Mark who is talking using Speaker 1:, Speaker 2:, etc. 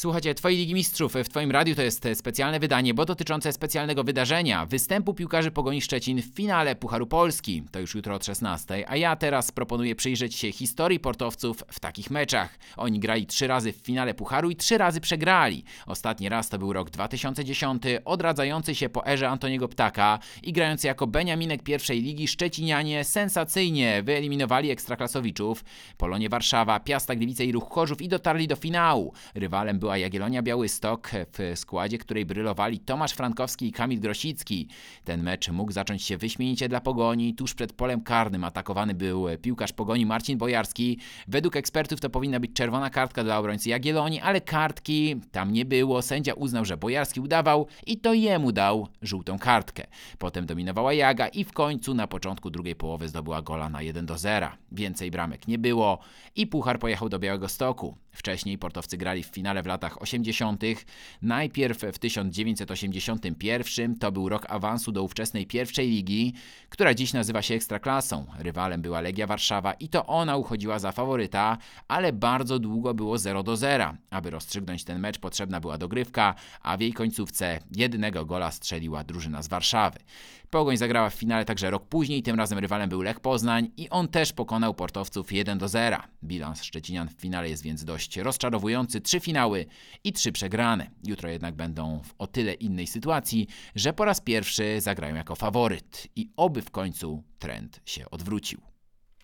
Speaker 1: Słuchajcie, Twojej Ligi Mistrzów w Twoim radiu to jest specjalne wydanie, bo dotyczące specjalnego wydarzenia, występu piłkarzy Pogoni Szczecin w finale Pucharu Polski. To już jutro od 16, a ja teraz proponuję przyjrzeć się historii portowców w takich meczach. Oni grali 3 razy w finale Pucharu i 3 razy przegrali. Ostatni raz to był rok 2010, odradzający się po erze Antoniego Ptaka i grający jako beniaminek pierwszej ligi szczecinianie sensacyjnie wyeliminowali ekstraklasowiczów Polonię Warszawa, Piasta Gliwice i Ruch Chorzów i dotarli do finału. Rywalem była Jagiellonia Białystok, w składzie której brylowali Tomasz Frankowski i Kamil Grosicki. Ten mecz mógł zacząć się wyśmienicie dla Pogoni. Tuż przed polem karnym atakowany był piłkarz Pogoni Marcin Bojarski. Według ekspertów to powinna być czerwona kartka dla obrońcy Jagiellonii, ale kartki tam nie było. Sędzia uznał, że Bojarski udawał i to jemu dał żółtą kartkę. Potem dominowała Jaga i w końcu na początku drugiej połowy zdobyła gola na 1-0. Więcej bramek nie było i puchar pojechał do Białegostoku. Wcześniej portowcy grali w finale w latach 80. Najpierw w 1981, to był rok awansu do ówczesnej pierwszej ligi, która dziś nazywa się Ekstraklasą. Rywalem była Legia Warszawa i to ona uchodziła za faworyta, ale bardzo długo było 0-0. Aby rozstrzygnąć ten mecz potrzebna była dogrywka, a w jej końcówce jedynego gola strzeliła drużyna z Warszawy. Pogoń zagrała w finale także rok później, tym razem rywalem był Lech Poznań i on też pokonał portowców 1-0. Bilans szczecinian w finale jest więc dość rozczarowujący. 3 finały i 3 przegrane. Jutro jednak będą w o tyle innej sytuacji, że po raz pierwszy zagrają jako faworyt i oby w końcu trend się odwrócił.